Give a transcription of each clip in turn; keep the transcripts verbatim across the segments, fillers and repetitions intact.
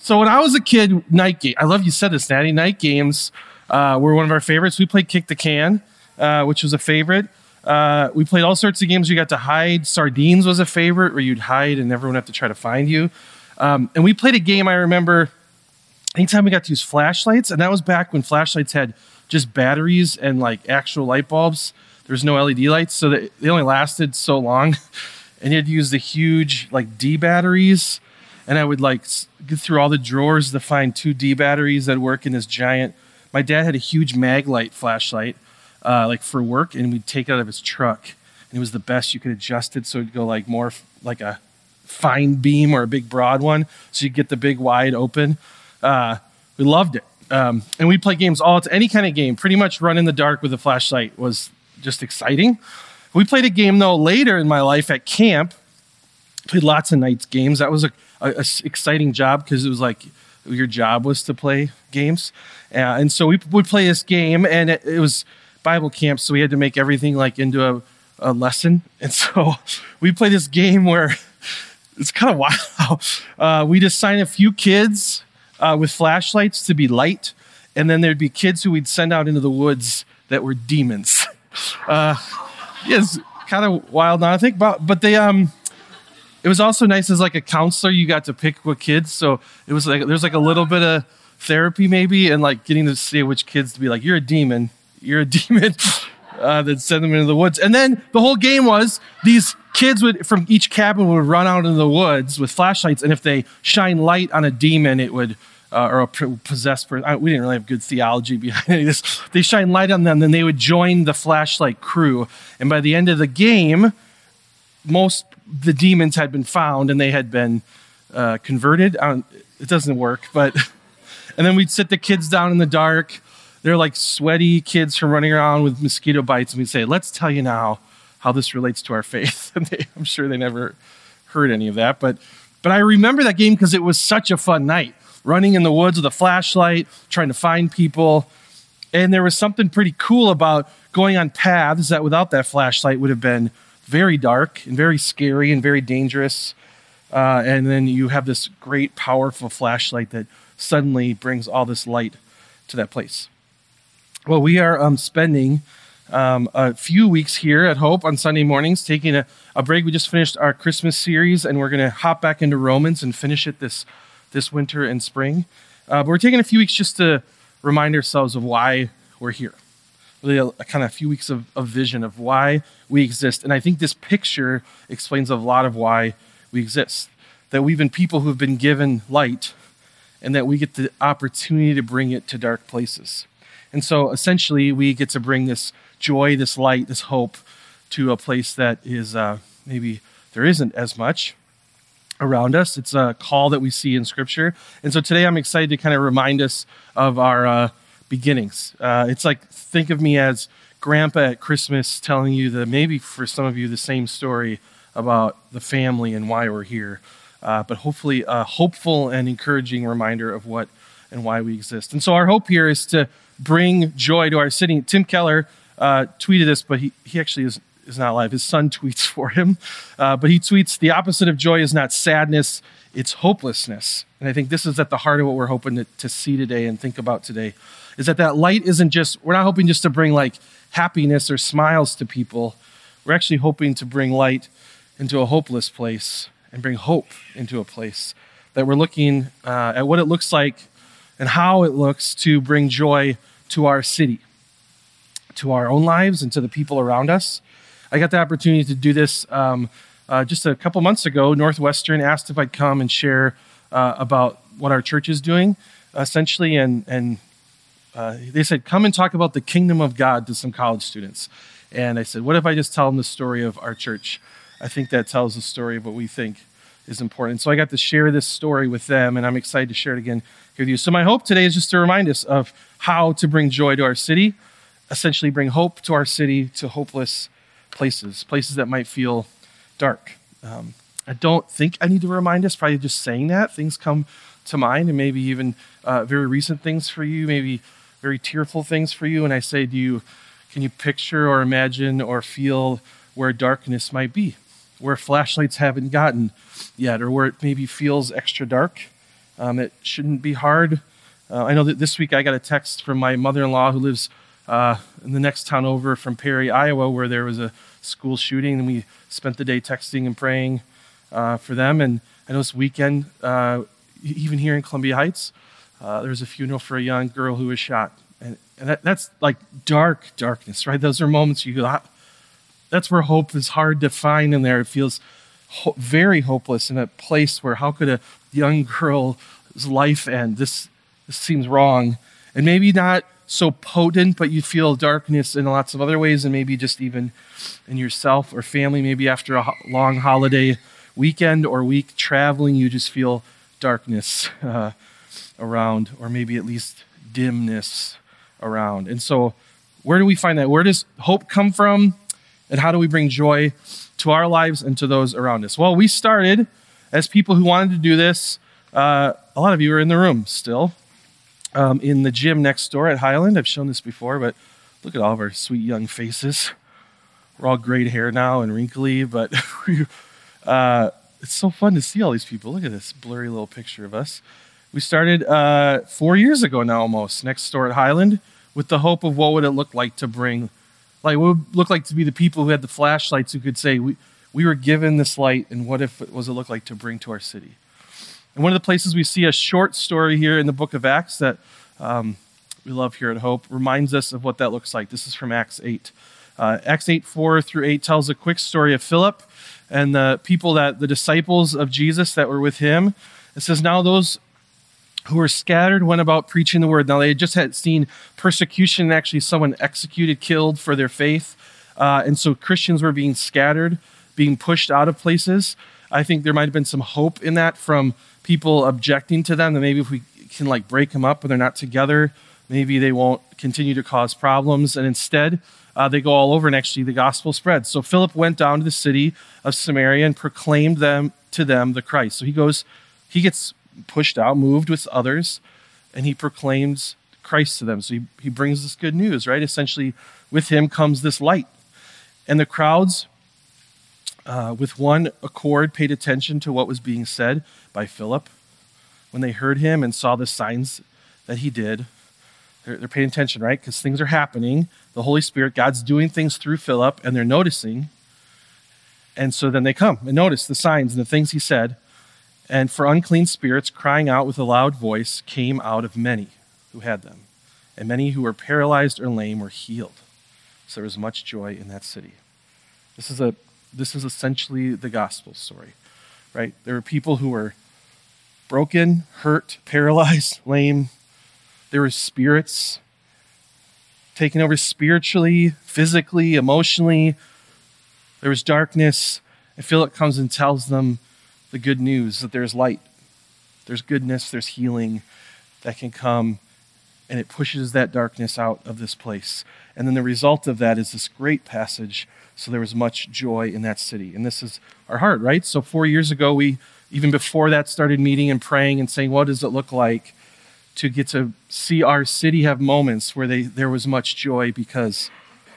So when I was a kid, night game. I love you said this, Natty. Night games uh, were one of our favorites. We played Kick the Can, uh, which was a favorite. Uh, we played all sorts of games. You got to hide. Sardines was a favorite, where you'd hide and everyone would have to try to find you. Um, and we played a game. I remember anytime we got to use flashlights, and that was back when flashlights had just batteries and like actual light bulbs. There's no L E D lights, so they, they only lasted so long. And you had to use the huge like D batteries. And I would like get through all the drawers to find two D batteries that work in this giant. My dad had a huge Maglite flashlight, uh, like for work, and we'd take it out of his truck. And it was the best. You could adjust it so it'd go like more f- like a fine beam or a big broad one. So you get the big wide open. Uh, we loved it. Um, and we'd play games all to any kind of game. Pretty much run in the dark with a flashlight was just exciting. We played a game though later in my life at camp. Played lots of nights games. That was a A, a exciting job because it was like your job was to play games. Uh, and so we would play this game, and it, it was Bible camp, so we had to make everything like into a, a lesson. And so we play this game where it's kind of wild. Uh, we'd assign a few kids uh, with flashlights to be light, and then there'd be kids who we'd send out into the woods that were demons. Uh, yeah, it's kind of wild now I think about, but they... um. It was also nice as like a counselor, you got to pick what kids. So it was like, there's like a little bit of therapy maybe, and like getting to see which kids to be like, you're a demon, you're a demon, uh, then send them into the woods. And then the whole game was these kids would, from each cabin would run out into the woods with flashlights. And if they shine light on a demon, it would, uh, or a possessed person, we didn't really have good theology behind any of this. They shine light on them, then they would join the flashlight crew. And by the end of the game, most the demons had been found and they had been uh, converted. Um, it doesn't work, but and then we'd sit the kids down in the dark. They're like sweaty kids from running around with mosquito bites, and we'd say, "Let's tell you now how this relates to our faith." And they, I'm sure they never heard any of that, but but I remember that game because it was such a fun night, running in the woods with a flashlight, trying to find people, and there was something pretty cool about going on paths that without that flashlight would have been very dark and very scary and very dangerous. Uh, and then you have this great, powerful flashlight that suddenly brings all this light to that place. Well, we are um, spending um, a few weeks here at Hope on Sunday mornings, taking a, a break. We just finished our Christmas series, and we're going to hop back into Romans and finish it this, this winter and spring. Uh, but we're taking a few weeks just to remind ourselves of why we're here. Really a, a kind of a few weeks of, of vision of why we exist. And I think this picture explains a lot of why we exist. That we've been people who've been given light, and that we get the opportunity to bring it to dark places. And so essentially we get to bring this joy, this light, this hope to a place that is uh, maybe there isn't as much around us. It's a call that we see in Scripture. And so today I'm excited to kind of remind us of our uh, beginnings. Uh, it's like, think of me as Grandpa at Christmas telling you the, maybe for some of you, the same story about the family and why we're here. Uh, but hopefully a hopeful and encouraging reminder of what and why we exist. And so our hope here is to bring joy to our city. Tim Keller uh, tweeted this, but he, he actually is, is not alive. His son tweets for him. Uh, but he tweets, the opposite of joy is not sadness, it's hopelessness. And I think this is at the heart of what we're hoping to, to see today and think about today, is that that light isn't just, we're not hoping just to bring like happiness or smiles to people. We're actually hoping to bring light into a hopeless place and bring hope into a place. That we're looking uh, at what it looks like and how it looks to bring joy to our city, to our own lives and to the people around us. I got the opportunity to do this um, uh, just a couple months ago. Northwestern asked if I'd come and share uh, about what our church is doing, essentially, and and Uh, they said, come and talk about the kingdom of God to some college students. And I said, what if I just tell them the story of our church? I think that tells the story of what we think is important. So I got to share this story with them, and I'm excited to share it again here with you. So my hope today is just to remind us of how to bring joy to our city, essentially bring hope to our city, to hopeless places, places that might feel dark. Um, I don't think I need to remind us, probably just saying that. Things come to mind, and maybe even uh, very recent things for you, maybe very tearful things for you. And I say, do you, can you picture or imagine or feel where darkness might be, where flashlights haven't gotten yet, or where it maybe feels extra dark Um, it shouldn't be hard. Uh, I know that this week I got a text from my mother-in-law who lives uh, in the next town over from Perry, Iowa, where there was a school shooting, and we spent the day texting and praying uh, for them. And I know this weekend, uh, even here in Columbia Heights, uh, there was a funeral for a young girl who was shot. And, and that, that's like dark darkness, right? Those are moments you go, ah, that's where hope is hard to find in there. It feels ho- very hopeless in a place where how could a young girl's life end? This, this seems wrong. And maybe not so potent, but you feel darkness in lots of other ways, and maybe just even in yourself or family. Maybe after a ho- long holiday weekend or week traveling, you just feel darkness uh, around, or maybe at least dimness around. And so where do we find that? Where does hope come from? And how do we bring joy to our lives and to those around us? Well, we started as people who wanted to do this. Uh, a lot of you are in the room still, um, in the gym next door at Highland. I've shown this before, but look at all of our sweet young faces. We're all grayed hair now and wrinkly, but uh, it's so fun to see all these people. Look at this blurry little picture of us. We started uh, four years ago now almost, next door at Highland, with the hope of what would it look like to bring, like what would it look like to be the people who had the flashlights who could say, we, we were given this light, and what if it was it look like to bring to our city? And one of the places we see a short story here in the book of Acts that um, we love here at Hope reminds us of what that looks like. This is from Acts eight. Uh, Acts eight, four through eight tells a quick story of Philip and the people that, the disciples of Jesus that were with him. It says, now those who were scattered went about preaching the word. Now they had just had seen persecution, actually someone executed, killed for their faith. Uh, and so Christians were being scattered, being pushed out of places. I think there might have been some hope in that from people objecting to them, that maybe if we can like break them up and they're not together, maybe they won't continue to cause problems. And instead, uh, they go all over, and actually the gospel spreads. So Philip went down to the city of Samaria and proclaimed them to them the Christ. So he goes, he gets pushed out, moved with others, and he proclaims Christ to them. So he, he brings this good news, right? Essentially, with him comes this light. And the crowds, uh, with one accord, paid attention to what was being said by Philip. When they heard him and saw the signs that he did, they're, they're paying attention, right? Because things are happening. The Holy Spirit, God's doing things through Philip, and they're noticing. And so then they come and notice the signs and the things he said. And for unclean spirits, crying out with a loud voice, came out of many who had them. And many who were paralyzed or lame were healed. So there was much joy in that city. This is a this is essentially the gospel story, right? There were people who were broken, hurt, paralyzed, lame. There were spirits taken over spiritually, physically, emotionally. There was darkness. And Philip comes and tells them the good news that there's light, there's goodness, there's healing that can come, and it pushes that darkness out of this place. And then the result of that is this great passage. So there was much joy in that city. And this is our heart, right? So four years ago, we, even before that, started meeting and praying and saying, what does it look like to get to see our city have moments where they, there was much joy because,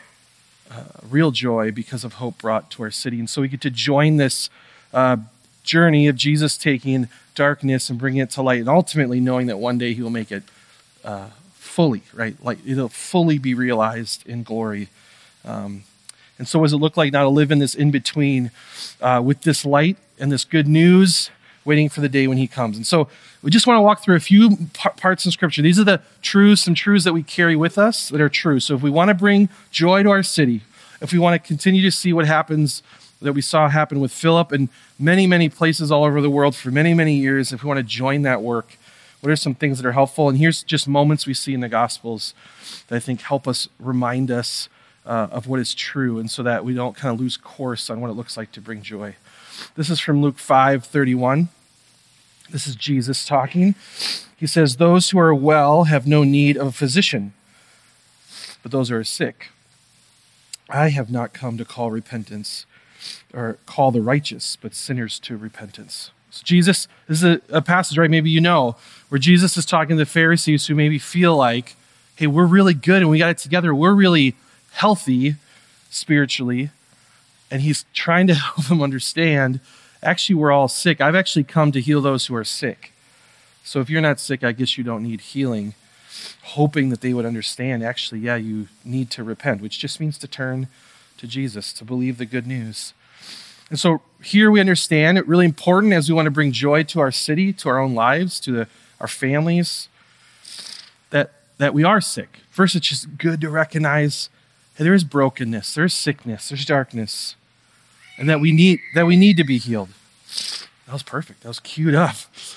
uh, real joy because of hope brought to our city. And so we get to join this uh, journey of Jesus taking darkness and bringing it to light, and ultimately knowing that one day he will make it uh, fully, right? Like it'll fully be realized in glory. Um, and so what does it look like now to live in this in-between uh, with this light and this good news, waiting for the day when he comes? And so we just want to walk through a few p- parts in Scripture. These are the truths, some truths that we carry with us that are true. So if we want to bring joy to our city, if we want to continue to see what happens that we saw happen with Philip and many, many places all over the world for many, many years, if we want to join that work, what are some things that are helpful? And here's just moments we see in the Gospels that I think help us, remind us uh, of what is true, and so that we don't kind of lose course on what it looks like to bring joy. This is from Luke five thirty-one. This is Jesus talking. He says, those who are well have no need of a physician, but those who are sick. I have not come to call repentance or call the righteous, but sinners to repentance. So Jesus, this is a, a passage, right? Maybe you know, where Jesus is talking to the Pharisees who maybe feel like, hey, we're really good and we got it together. We're really healthy spiritually. And he's trying to help them understand, actually, we're all sick. I've actually come to heal those who are sick. So if you're not sick, I guess you don't need healing, hoping that they would understand, actually, yeah, you need to repent, which just means to turn to Jesus, to believe the good news. And so here we understand it really important as we want to bring joy to our city, to our own lives, to the, our families, that, that we are sick. First, it's just good to recognize hey, there is brokenness, there's sickness, there's darkness, and that we need that we need to be healed. That was perfect. That was queued up.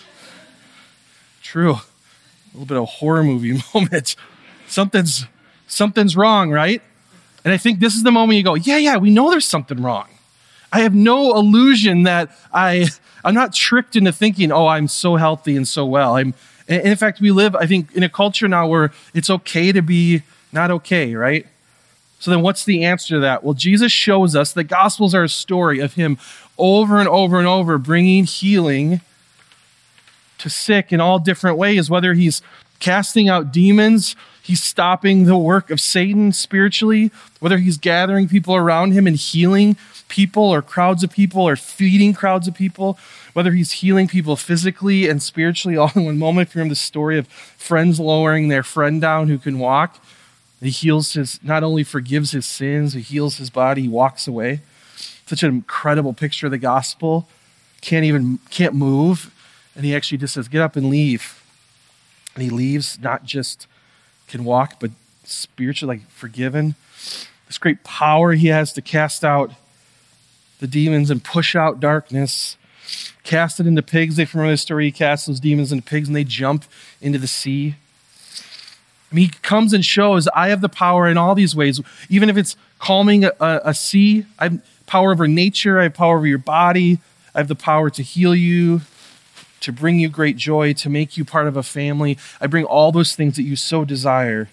True. A little bit of a horror movie moment. Something's something's wrong, right? And I think this is the moment you go, yeah, yeah, we know there's something wrong. I have no illusion that I, I'm not tricked into thinking, oh, I'm so healthy and so well. I'm, and in fact, we live, I think, in a culture now where it's okay to be not okay, right? So then what's the answer to that? Well, Jesus shows us the Gospels are a story of him over and over and over bringing healing to sick in all different ways, whether he's casting out demons, he's stopping the work of Satan spiritually, whether he's gathering people around him and healing people or crowds of people or feeding crowds of people, whether he's healing people physically and spiritually all in one moment. If you remember the story of friends lowering their friend down who can walk, he heals his, not only forgives his sins, he heals his body, he walks away. Such an incredible picture of the gospel. Can't even, can't move. And he actually just says, get up and leave. And he leaves, not just can walk, but spiritually like forgiven. This great power he has to cast out the demons and push out darkness. Cast it into pigs. If you remember the story, he casts those demons into pigs and they jump into the sea. I mean, he comes and shows, I have the power in all these ways. Even if it's calming a, a, a sea, I have power over nature, I have power over your body, I have the power to heal you, to bring you great joy, to make you part of a family. I bring all those things that you so desire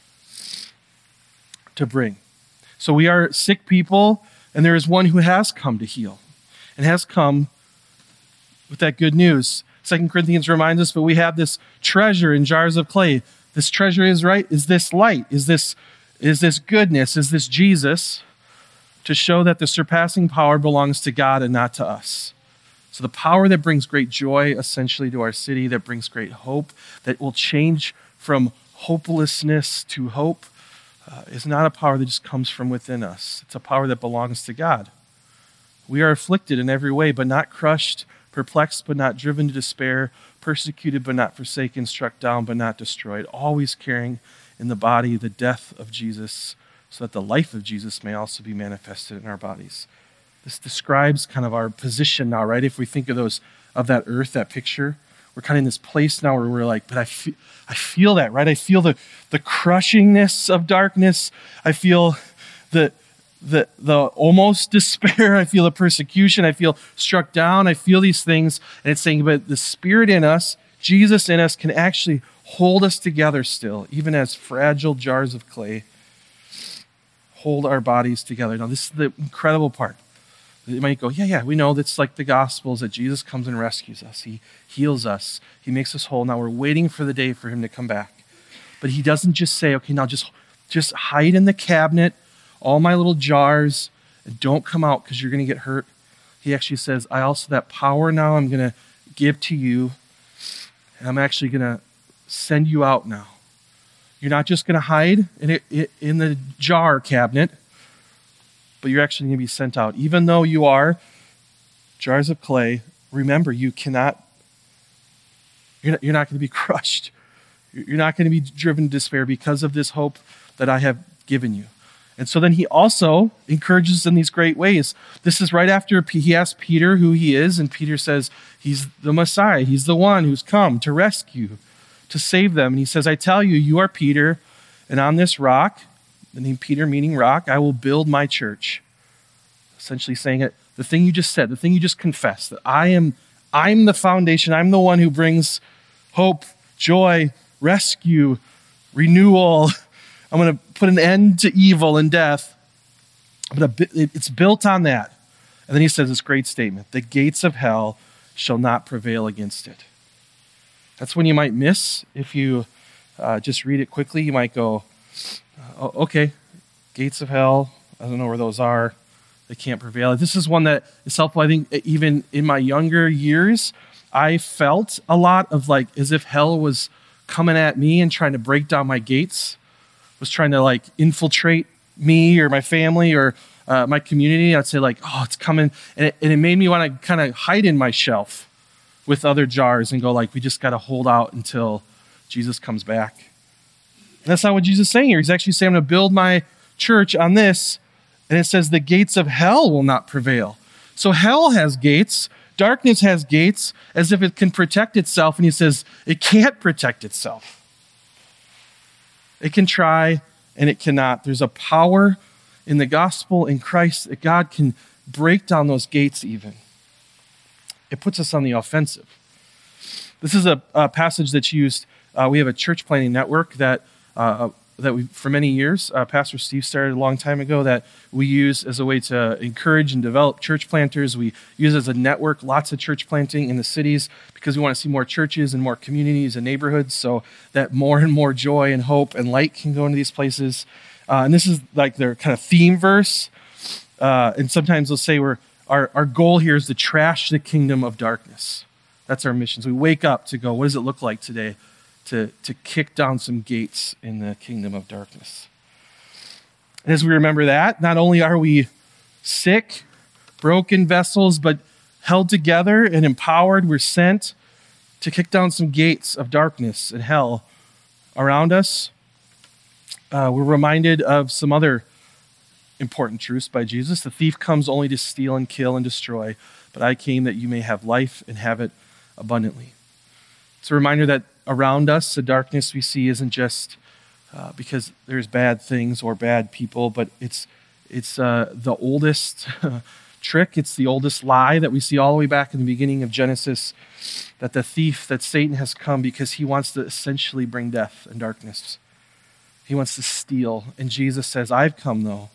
to bring. So we are sick people, and there is one who has come to heal and has come with that good news. Second Corinthians reminds us, but we have this treasure in jars of clay. This treasure is right, is this light, is this, is this goodness, is this Jesus, to show that the surpassing power belongs to God and not to us. So the power that brings great joy essentially to our city, that brings great hope, that will change from hopelessness to hope, uh, is not a power that just comes from within us. It's a power that belongs to God. We are afflicted in every way, but not crushed, perplexed, but not driven to despair, persecuted, but not forsaken, struck down, but not destroyed, always carrying in the body the death of Jesus, so that the life of Jesus may also be manifested in our bodies. This describes kind of our position now, right? If we think of those, of that earth, that picture, we're kind of in this place now where we're like, but I feel, I feel that, right? I feel the, the crushingness of darkness. I feel the, the, the almost despair. I feel the persecution. I feel struck down. I feel these things. And it's saying, but the Spirit in us, Jesus in us, can actually hold us together still, even as fragile jars of clay hold our bodies together. Now, this is the incredible part. You might go, yeah, yeah, we know that's like the Gospels, that Jesus comes and rescues us. He heals us. He makes us whole. Now we're waiting for the day for him to come back. But he doesn't just say, okay, now just, just hide in the cabinet, all my little jars, and don't come out because you're going to get hurt. He actually says, I also, that power now I'm going to give to you, and I'm actually going to send you out now. You're not just going to hide in, it, in the jar cabinet, but you're actually going to be sent out. Even though you are jars of clay, remember, you cannot, you're not, you're not going to be crushed. You're not going to be driven to despair because of this hope that I have given you. And so then he also encourages in these great ways. This is right after he asks Peter who he is, and Peter says he's the Messiah. He's the one who's come to rescue, to save them. And he says, I tell you, you are Peter, and on this rock, the name Peter meaning rock, I will build my church. Essentially saying it, the thing you just said, the thing you just confessed, that I am, I'm the foundation. I'm the one who brings hope, joy, rescue, renewal. I'm going to put an end to evil and death. But it's built on that. And then he says this great statement, the gates of hell shall not prevail against it. That's when you might miss. If you uh, just read it quickly, you might go, oh, okay, gates of hell, I don't know where those are. They can't prevail. This is one that is helpful. I think even in my younger years, I felt a lot of like as if hell was coming at me and trying to break down my gates, was trying to like infiltrate me or my family or uh, my community. I'd say like, oh, it's coming. And it, and it made me want to kind of hide in my shelf with other jars and go like, we just got to hold out until Jesus comes back. And that's not what Jesus is saying here. He's actually saying, I'm going to build my church on this. And it says the gates of hell will not prevail. So hell has gates. Darkness has gates as if it can protect itself. And he says it can't protect itself. It can try and it cannot. There's a power in the gospel in Christ that God can break down those gates even. It puts us on the offensive. This is a, a passage that's used. Uh, we have a church planting network that uh, that we, for many years, uh, Pastor Steve started a long time ago, that we use as a way to encourage and develop church planters. We use as a network lots of church planting in the cities because we want to see more churches and more communities and neighborhoods so that more and more joy and hope and light can go into these places. Uh, and this is like their kind of theme verse. Uh, and sometimes they'll say we're, our, our goal here is to trash the kingdom of darkness. That's our mission. So we wake up to go, what does it look like today to, to kick down some gates in the kingdom of darkness? And as we remember that, not only are we sick, broken vessels, but held together and empowered, we're sent to kick down some gates of darkness and hell around us. Uh, we're reminded of some other important truths by Jesus. The thief comes only to steal and kill and destroy, but I came that you may have life and have it abundantly. It's a reminder that around us, the darkness we see isn't just uh, because there's bad things or bad people, but it's it's uh, the oldest trick. It's the oldest lie that we see all the way back in the beginning of Genesis, that the thief, that Satan has come because he wants to essentially bring death and darkness. He wants to steal. And Jesus says, I've come, though,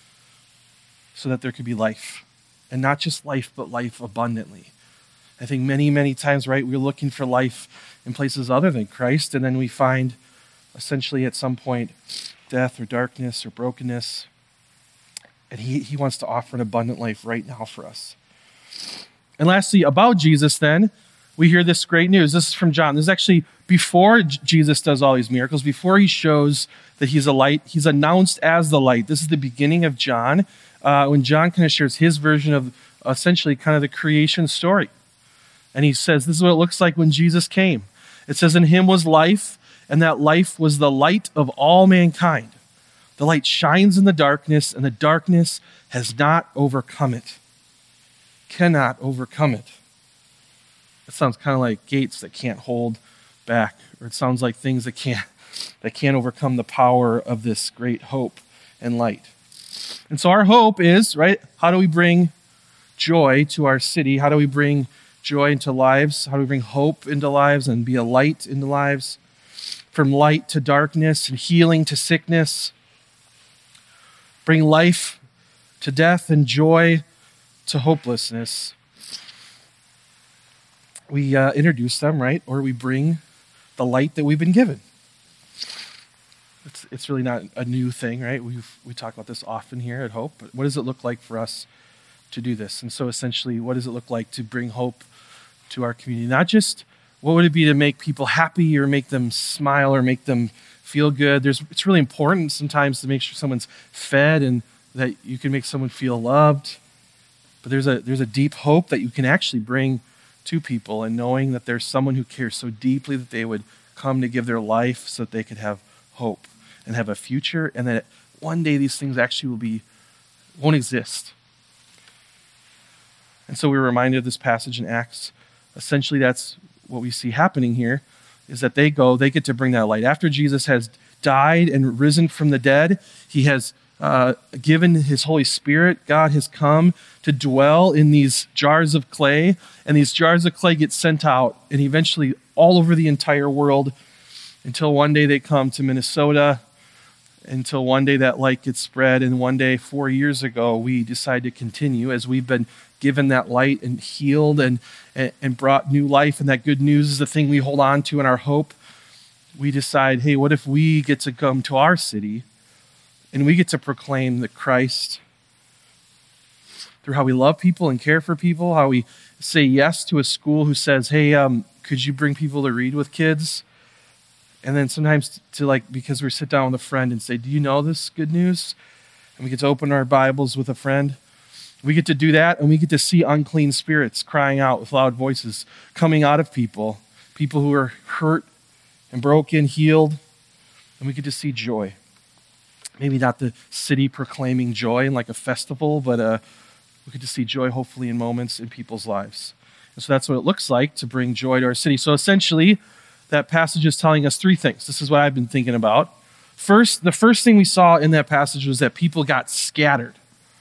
so that there could be life. And not just life, but life abundantly. I think many, many times, right, we're looking for life in places other than Christ, and then we find essentially at some point death or darkness or brokenness. And he, he wants to offer an abundant life right now for us. And lastly, about Jesus then, we hear this great news. This is from John. This is actually before J- Jesus does all these miracles, before he shows that he's a light. He's announced as the light. This is the beginning of John, uh, when John kind of shares his version of essentially kind of the creation story. And he says, this is what it looks like when Jesus came. It says, in him was life, and that life was the light of all mankind. The light shines in the darkness, and the darkness has not overcome it. Cannot overcome it. It sounds kind of like gates that can't hold back, or it sounds like things that can't that can't overcome the power of this great hope and light. And so our hope is, right, how do we bring joy to our city? How do we bring joy into lives? How do we bring hope into lives and be a light into lives? From light to darkness and healing to sickness. Bring life to death and joy to hopelessness. We uh, introduce them, right? Or we bring the light that we've been given. It's it's really not a new thing, right? We we talk about this often here at Hope, but what does it look like for us to do this? And so essentially, what does it look like to bring hope to our community? Not just what would it be to make people happy or make them smile or make them feel good. There's it's really important sometimes to make sure someone's fed and that you can make someone feel loved. But there's a there's a deep hope that you can actually bring to people, and knowing that there's someone who cares so deeply that they would come to give their life so that they could have hope and have a future, and that one day these things actually will be won't exist. And so we're reminded of this passage in Acts. Essentially, that's what we see happening here, is that they go, they get to bring that light. After Jesus has died and risen from the dead, he has uh, given his Holy Spirit. God has come to dwell in these jars of clay, and these jars of clay get sent out, and eventually all over the entire world, until one day they come to Minnesota, until one day that light gets spread, and one day, four years ago, we decide to continue as we've been given that light and healed and, and, and brought new life, and that good news is the thing we hold on to in our hope. We decide, hey, what if we get to come to our city and we get to proclaim that Christ through how we love people and care for people, how we say yes to a school who says, hey, um, could you bring people to read with kids? And then sometimes to like, because we sit down with a friend and say, do you know this good news? And we get to open our Bibles with a friend. We get to do that, and we get to see unclean spirits crying out with loud voices coming out of people, people who are hurt and broken, healed, and we get to see joy. Maybe not the city proclaiming joy in like a festival, but uh, we get to see joy hopefully in moments in people's lives. And so that's what it looks like to bring joy to our city. So essentially, that passage is telling us three things. This is what I've been thinking about. First, the first thing we saw in that passage was that people got scattered.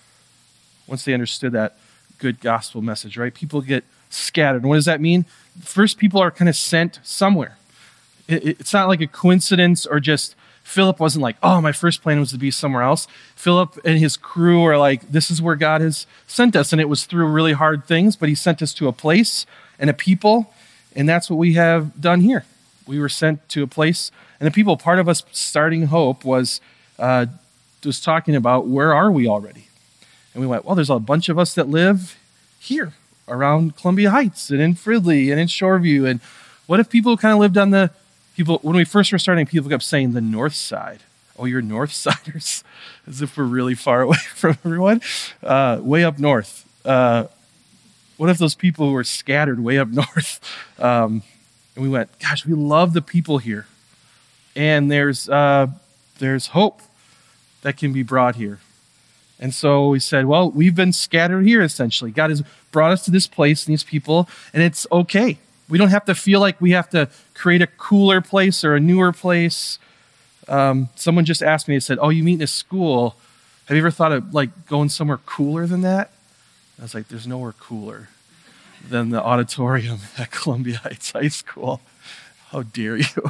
Once they understood that good gospel message, right? People get scattered. And what does that mean? First, people are kind of sent somewhere. It, it, it's not like a coincidence or just Philip wasn't like, oh, my first plan was to be somewhere else. Philip and his crew are like, this is where God has sent us. And it was through really hard things, but he sent us to a place and a people. And that's what we have done here. We were sent to a place and the people. Part of us starting Hope was, uh, was talking about where are we already? And we went, well, there's a bunch of us that live here around Columbia Heights and in Fridley and in Shoreview. And what if people kind of lived on the, people, when we first were starting, people kept saying the north side. Oh, you're north siders, as if we're really far away from everyone. Uh, way up north. Uh, what if those people who were scattered way up north? Um, and we went, gosh, we love the people here. And there's uh, there's hope that can be brought here. And so we said, well, we've been scattered here, essentially. God has brought us to this place and these people, and it's okay. We don't have to feel like we have to create a cooler place or a newer place. Um, someone just asked me, they said, oh, you meet in a school. Have you ever thought of like going somewhere cooler than that? I was like, there's nowhere cooler than the auditorium at Columbia Heights High School. How dare you?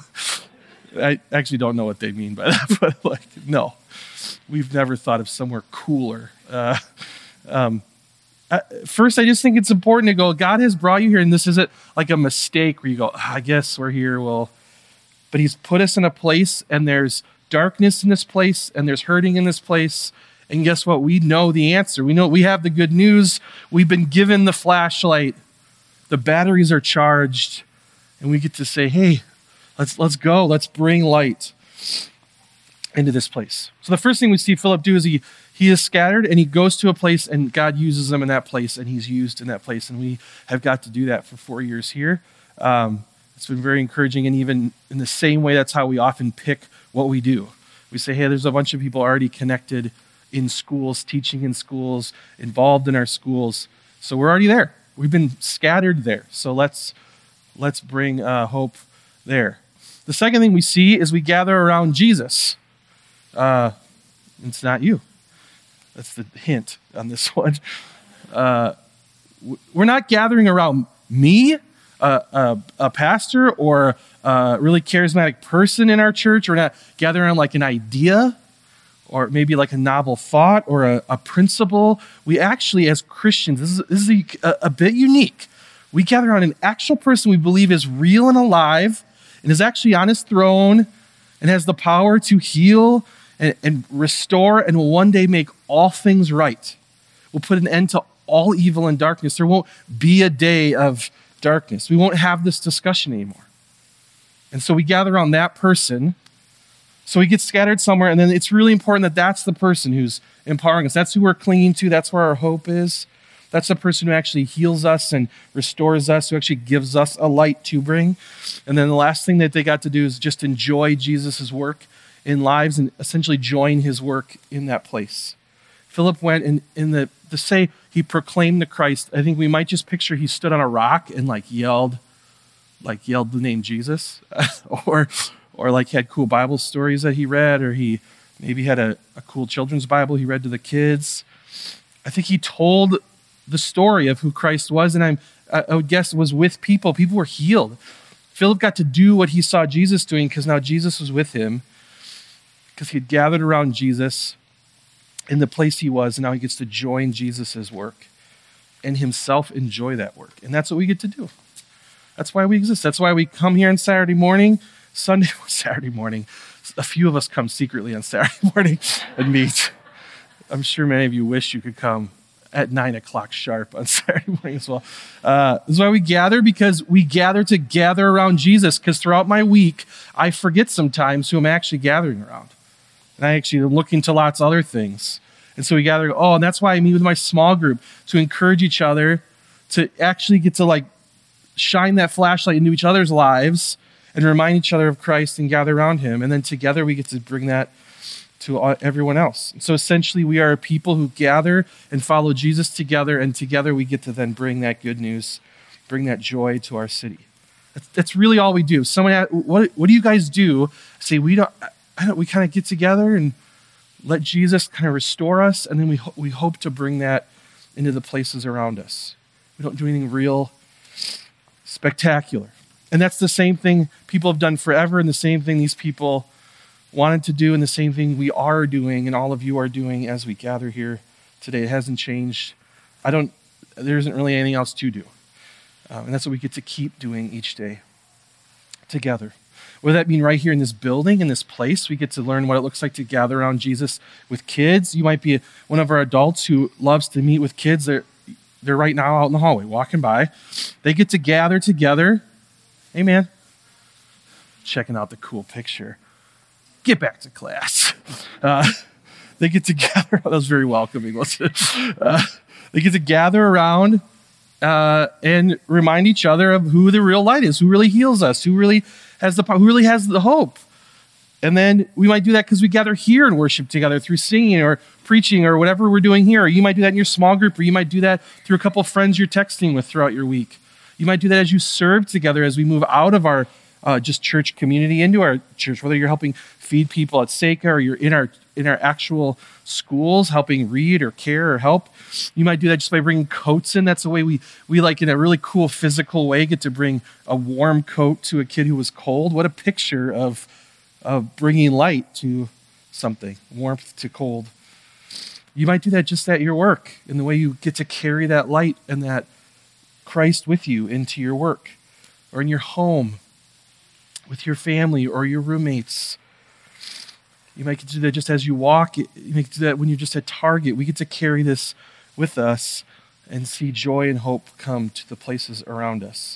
I actually don't know what they mean by that, but like, no. We've never thought of somewhere cooler. Uh, um, uh, first, I just think it's important to go, God has brought you here, and this isn't like a mistake where you go, I guess we're here. Well, but he's put us in a place, and there's darkness in this place, and there's hurting in this place. And guess what? We know the answer. We know we have the good news. We've been given the flashlight. The batteries are charged, and we get to say, hey, let's let's go. Let's bring light into this place. So the first thing we see Philip do is he he is scattered and he goes to a place and God uses him in that place and he's used in that place. And we have got to do that for four years here. Um, it's been very encouraging, and even in the same way, that's how we often pick what we do. We say, hey, there's a bunch of people already connected in schools, teaching in schools, involved in our schools. So we're already there. We've been scattered there. So let's let's bring uh, hope there. The second thing we see is we gather around Jesus. Uh, it's not you. That's the hint on this one. Uh, we're not gathering around me, uh, a, a pastor, or a really charismatic person in our church. We're not gathering around like an idea, or maybe like a novel thought, or a, a principle. We actually, as Christians, this is, this is a, a bit unique. We gather around an actual person we believe is real and alive, and is actually on his throne, and has the power to heal and, and restore, and will one day make all things right. We'll put an end to all evil and darkness. There won't be a day of darkness. We won't have this discussion anymore. And so we gather around that person. So we get scattered somewhere, and then it's really important that that's the person who's empowering us. That's who we're clinging to. That's where our hope is. That's the person who actually heals us and restores us, who actually gives us a light to bring. And then the last thing that they got to do is just enjoy Jesus' work in lives and essentially join his work in that place. Philip went and in the to say he proclaimed the Christ, I think we might just picture he stood on a rock and like yelled, like yelled the name Jesus, or or like had cool Bible stories that he read, or he maybe had a, a cool children's Bible he read to the kids. I think he told the story of who Christ was, and I'm, I would guess was with people. People were healed. Philip got to do what he saw Jesus doing because now Jesus was with him, because he had gathered around Jesus in the place he was, and now he gets to join Jesus' work and himself enjoy that work. And that's what we get to do. That's why we exist. That's why we come here on Saturday morning, Sunday, Saturday morning. A few of us come secretly on Saturday morning and meet. I'm sure many of you wish you could come at nine o'clock sharp on Saturday morning as well. Uh, this is why we gather, because we gather to gather around Jesus, because throughout my week, I forget sometimes who I'm actually gathering around. And I actually am looking to lots of other things. And so we gather, oh, and that's why I meet with my small group, to encourage each other, to actually get to like shine that flashlight into each other's lives and remind each other of Christ and gather around him. And then together we get to bring that to everyone else. So essentially, we are a people who gather and follow Jesus together, and together we get to then bring that good news, bring that joy to our city. That's, that's really all we do. Someone asked, what what do you guys do? I say we don't. I don't. We kind of get together and let Jesus kind of restore us, and then we ho- we hope to bring that into the places around us. We don't do anything real spectacular, and that's the same thing people have done forever, and the same thing these people wanted to do, and the same thing we are doing and all of you are doing as we gather here today. It hasn't changed. I don't, there isn't really anything else to do. Um, and that's what we get to keep doing each day together. Whether that mean right here in this building, in this place, we get to learn what it looks like to gather around Jesus with kids. You might be one of our adults who loves to meet with kids. They're, they're right now out in the hallway walking by. They get to gather together. Hey, man. Checking out the cool picture. Get back to class. Uh, they get to gather. That was very welcoming, wasn't it? Uh, they get to gather around uh, and remind each other of who the real light is, who really heals us, who really has the who really has the hope. And then we might do that because we gather here and worship together through singing or preaching or whatever we're doing here. Or you might do that in your small group, or you might do that through a couple of friends you're texting with throughout your week. You might do that as you serve together, as we move out of our Uh, just church community into our church, whether you're helping feed people at Seika or you're in our in our actual schools helping read or care or help. You might do that just by bringing coats in. That's the way we, we like in a really cool physical way get to bring a warm coat to a kid who was cold. What a picture of, of bringing light to something, warmth to cold. You might do that just at your work, in the way you get to carry that light and that Christ with you into your work, or in your home, with your family or your roommates. You might get to do that just as you walk. You might do that when you're just at Target. We get to carry this with us and see joy and hope come to the places around us.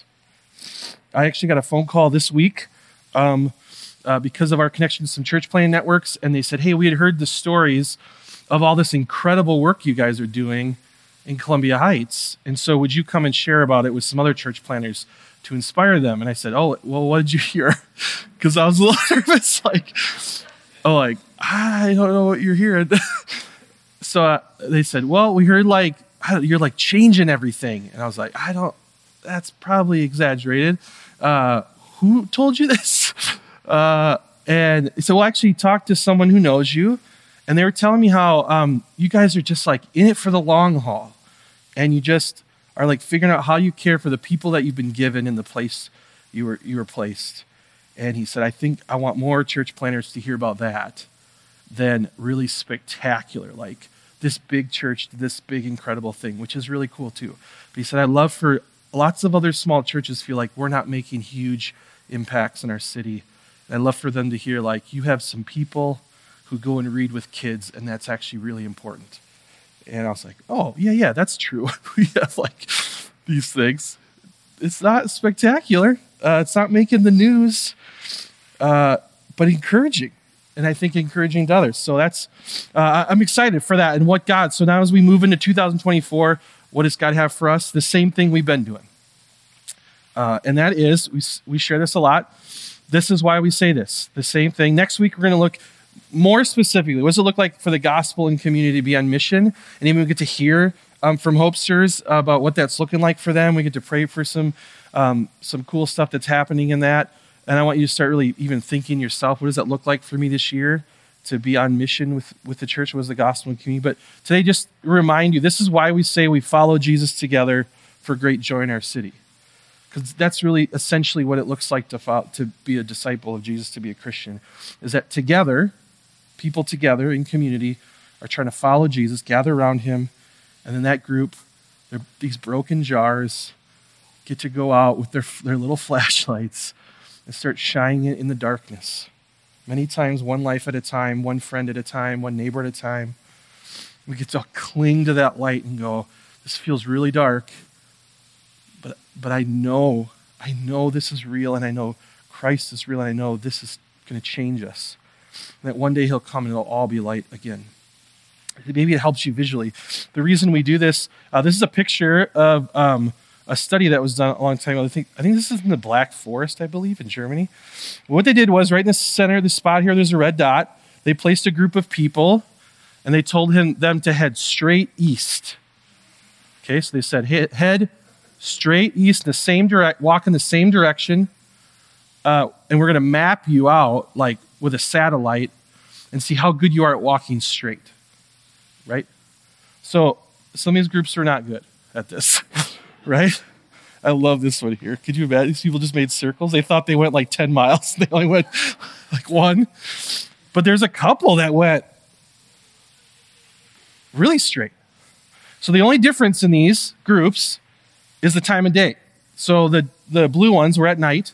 I actually got a phone call this week um, uh, because of our connection to some church planting networks, and they said, hey, we had heard the stories of all this incredible work you guys are doing in Columbia Heights, and so would you come and share about it with some other church planters to inspire them? And I said, oh, well, what did you hear? Because I was a little nervous, like, oh, like, I don't know what you're hearing. So uh, they said, well, we heard like, I don't, you're like changing everything. And I was like, I don't, that's probably exaggerated. Uh, who told you this? Uh, and so we'll actually talk to someone who knows you. And they were telling me how um, you guys are just like in it for the long haul. And you just are like figuring out how you care for the people that you've been given in the place you were you were placed. And he said, I think I want more church planters to hear about that than really spectacular, like this big church did this big incredible thing, which is really cool too. But he said, I'd love for lots of other small churches feel like we're not making huge impacts in our city. And I'd love for them to hear like you have some people who go and read with kids, and that's actually really important. And I was like, oh, yeah, yeah, that's true. We have like these things. It's not spectacular. Uh, it's not making the news, uh, but encouraging. And I think encouraging to others. So that's, uh, I'm excited for that and what God, so now as we move into two thousand twenty-four, what does God have for us? The same thing we've been doing. Uh, and that is, we, we share this a lot. This is why we say this, the same thing. Next week, we're going to look more specifically, what does it look like for the gospel and community to be on mission? And even we get to hear um, from Hopesters about what that's looking like for them. We get to pray for some um, some cool stuff that's happening in that. And I want you to start really even thinking yourself, what does that look like for me this year to be on mission with, with the church? What is the gospel and community? But today, just remind you, this is why we say we follow Jesus together for great joy in our city. Because that's really essentially what it looks like to follow, to be a disciple of Jesus, to be a Christian, is that together, people together in community are trying to follow Jesus, gather around him, and then that group, they're, these broken jars, get to go out with their, their little flashlights and start shining it in the darkness. Many times, one life at a time, one friend at a time, one neighbor at a time. We get to cling to that light and go, this feels really dark, but but I know, I know this is real, and I know Christ is real, and I know this is going to change us. And that one day he'll come and it'll all be light again. Maybe it helps you visually. The reason we do this, uh, this is a picture of um, a study that was done a long time ago. I think, I think this is in the Black Forest, I believe, in Germany. What they did was right in the center of the spot here, there's a red dot. They placed a group of people, and they told him them to head straight east. Okay, so they said, hey, head straight east in the same direct, walk in the same direction, uh, and we're going to map you out like with a satellite and see how good you are at walking straight. Right? So some of these groups are not good at this, right? I love this one here. Could you imagine? These people just made circles. They thought they went like ten miles. They only went like one. But there's a couple that went really straight. So the only difference in these groups is the time of day. So the, the blue ones were at night,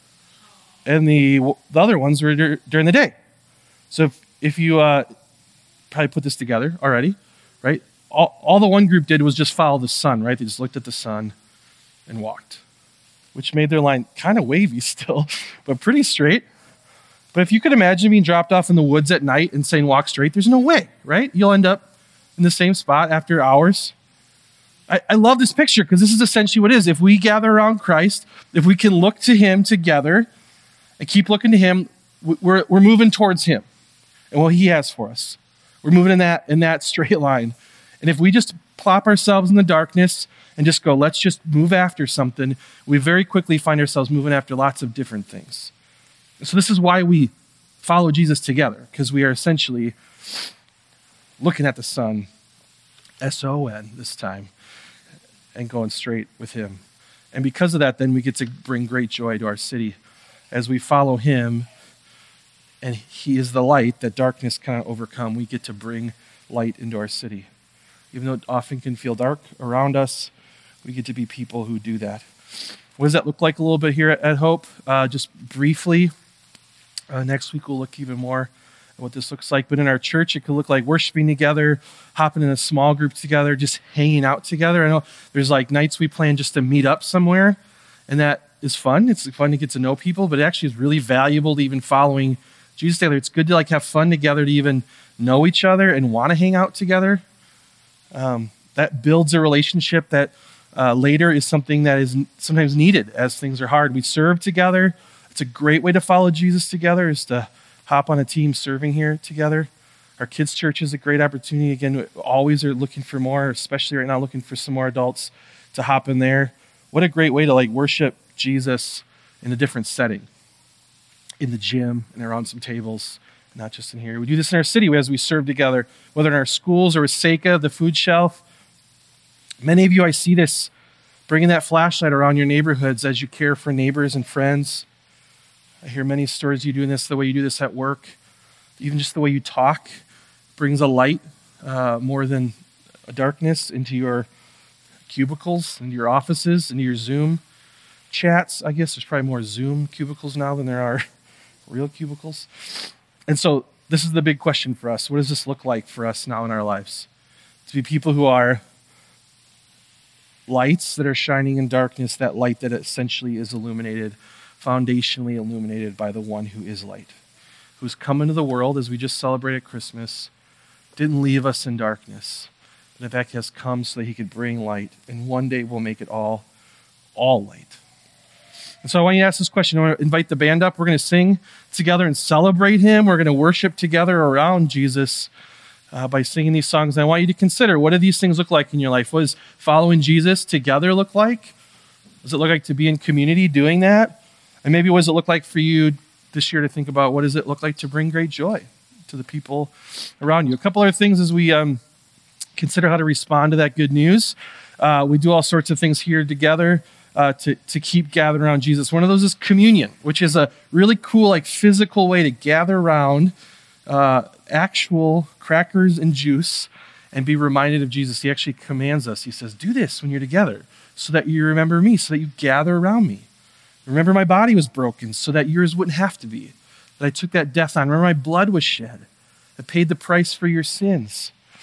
and the, the other ones were dur- during the day. So if, if you... Uh, probably put this together already, right? All, all the one group did was just follow the sun, right? They just looked at the sun and walked, which made their line kind of wavy still, but pretty straight. But if you could imagine being dropped off in the woods at night and saying walk straight, there's no way, right? You'll end up in the same spot after hours. I, I love this picture because this is essentially what it is. If we gather around Christ, if we can look to him together and keep looking to him, we're, we're moving towards him and what he has for us. We're moving in that in that straight line. And if we just plop ourselves in the darkness and just go, let's just move after something, we very quickly find ourselves moving after lots of different things. So this is why we follow Jesus together, because we are essentially looking at the sun, S O N this time, and going straight with him. And because of that, then we get to bring great joy to our city as we follow him. And he is the light that darkness cannot overcome. We get to bring light into our city. Even though it often can feel dark around us, we get to be people who do that. What does that look like a little bit here at, at Hope? Uh, just briefly, uh, next week we'll look even more at what this looks like. But in our church, it could look like worshiping together, hopping in a small group together, just hanging out together. I know there's like nights we plan just to meet up somewhere, and that is fun. It's fun to get to know people, but it actually is really valuable to even following Jesus together. It's good to like have fun together, to even know each other and want to hang out together. Um, that builds a relationship that uh, later is something that is sometimes needed as things are hard. We serve together. It's a great way to follow Jesus together, is to hop on a team serving here together. Our kids' church is a great opportunity. Again, we always are looking for more, especially right now, looking for some more adults to hop in there. What a great way to like worship Jesus in a different setting. In the gym and around some tables, not just in here. We do this in our city as we serve together, whether in our schools or with Seika, the food shelf. Many of you, I see this, bringing that flashlight around your neighborhoods as you care for neighbors and friends. I hear many stories you doing this, the way you do this at work. Even just the way you talk brings a light uh, more than a darkness into your cubicles, into your offices, into your Zoom chats. I guess there's probably more Zoom cubicles now than there are real cubicles. And so this is the big question for us. What does this look like for us now in our lives? To be people who are lights that are shining in darkness, that light that essentially is illuminated, foundationally illuminated by the one who is light, who's come into the world as we just celebrated Christmas, didn't leave us in darkness, but in fact has come so that he could bring light, and one day we'll make it all, all light. And so I want you to ask this question. I want to invite the band up. We're going to sing together and celebrate him. We're going to worship together around Jesus uh, by singing these songs. And I want you to consider, what do these things look like in your life? What does following Jesus together look like? What does it look like to be in community doing that? And maybe what does it look like for you this year to think about, what does it look like to bring great joy to the people around you? A couple other things as we um, consider how to respond to that good news. Uh, we do all sorts of things here together. Uh, to, to keep gathering around Jesus. One of those is communion, which is a really cool, like physical way to gather around uh, actual crackers and juice and be reminded of Jesus. He actually commands us. He says, do this when you're together so that you remember me, so that you gather around me. Remember my body was broken so that yours wouldn't have to be, that I took that death on. Remember my blood was shed, that paid the price for your sins.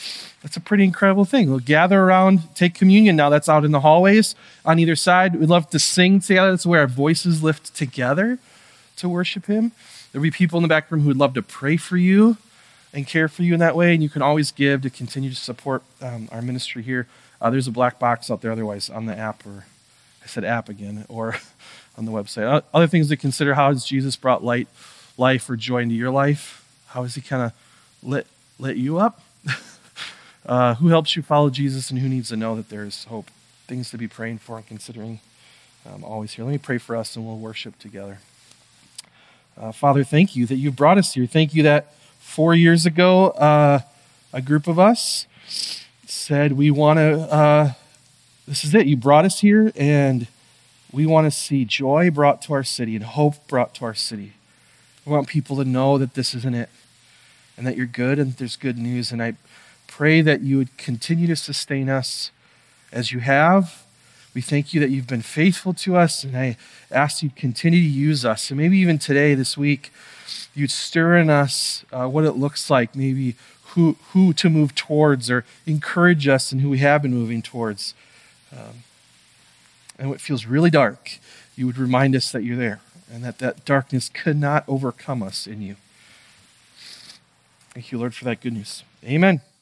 That's a pretty incredible thing. We'll gather around, take communion now. That's out in the hallways on either side. We'd love to sing together. That's where our voices lift together to worship him. There'll be people in the back room who would love to pray for you and care for you in that way. And you can always give to continue to support um, our ministry here. Uh, there's a black box out there otherwise on the app, or I said app again, or on the website. Other things to consider: how has Jesus brought light, life, or joy into your life? How has he kind of lit, lit you up? Uh, who helps you follow Jesus, and who needs to know that there's hope? Things to be praying for and considering um, always here. Let me pray for us, and we'll worship together. Uh, Father, thank you that you brought us here. Thank you that four years ago, uh, a group of us said we want to, uh, this is it. You brought us here, and we want to see joy brought to our city and hope brought to our city. We want people to know that this isn't it, and that you're good, and that there's good news. And I pray that you would continue to sustain us as you have. We thank you that you've been faithful to us, and I ask you to continue to use us. And maybe even today, this week, you'd stir in us uh, what it looks like, maybe who who to move towards, or encourage us in who we have been moving towards. Um, and what feels really dark, you would remind us that you're there, and that that darkness could not overcome us in you. Thank you, Lord, for that good news. Amen.